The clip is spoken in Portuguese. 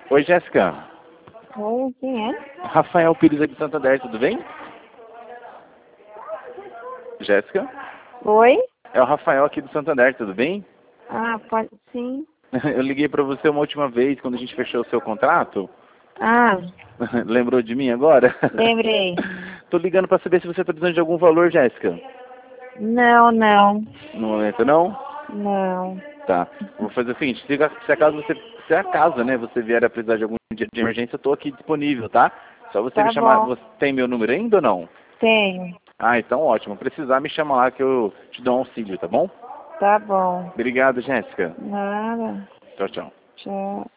Oi, Jéssica. Oi, quem é? Rafael Pires aqui de Santander, tudo bem? Jéssica? Oi? É o Rafael aqui do Santander, tudo bem? Ah, pode sim. Eu liguei para você uma última vez, quando a gente fechou o seu contrato. Ah, Lembrou de mim agora? lembrei. Tô ligando para saber se você está precisando de algum valor, Jéssica. Não, não. No momento, não? Não. Tá. Vou fazer o seguinte, se acaso, né, você vier a precisar de algum dia de emergência, eu tô aqui disponível, tá? Só você me Tá chamar. bom. Você tem meu número ainda ou não? Tenho. Ah, então ótimo. Precisar, me chama lá que eu te dou um auxílio, tá bom? Tá bom. Obrigado, Jéssica. Nada. Tchau, tchau. Tchau.